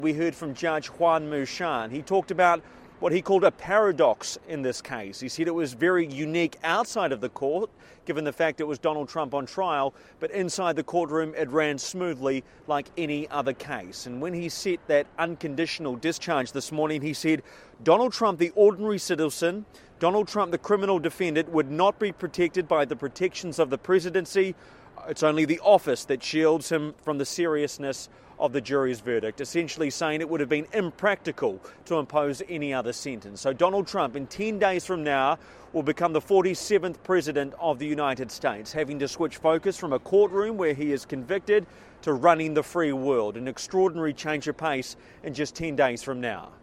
We heard from Judge Juan Merchan. He talked about what he called a paradox in this case. He said it was very unique outside of the court, given the fact it was Donald Trump on trial, but inside the courtroom it ran smoothly like any other case. And when he set that unconditional discharge this morning, he said Donald Trump, the ordinary citizen, Donald Trump, the criminal defendant, would not be protected by the protections of the presidency. It's only the office that shields him from the seriousness of the jury's verdict, essentially saying it would have been impractical to impose any other sentence. So Donald Trump, in 10 days from now, will become the 47th president of the United States, having to switch focus from a courtroom where he is convicted to running the free world. An extraordinary change of pace in just 10 days from now.